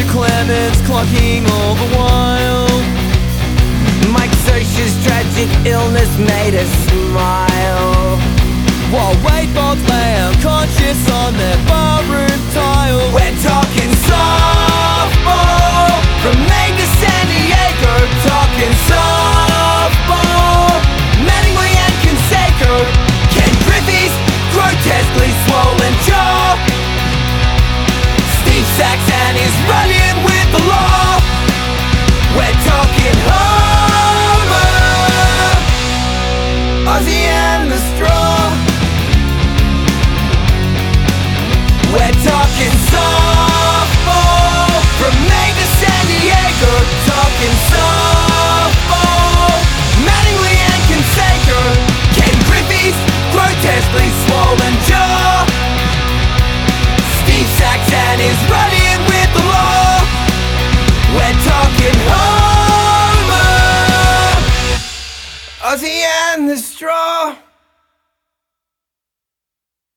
Roger Clemens clucking all the while. Mike Socha's tragic illness made us smile, while Wade Boggs lay unconscious on their barroom tile. We're talking softball from Maine to San Diego, talking softball. Mattingly and Canseco, Ken Griffey's grotesquely swollen jaw. Steve Saxon is running with the law. We're talking Homer, Ozzy and the Straw. We're talking softball from Maine to San Diego, talking softball. Mattingly and Canseco, Ken Griffey's grotesquely swollen jaw. Steve Saxon is running with the law. We're talking Homer, Ozzy and the Straw.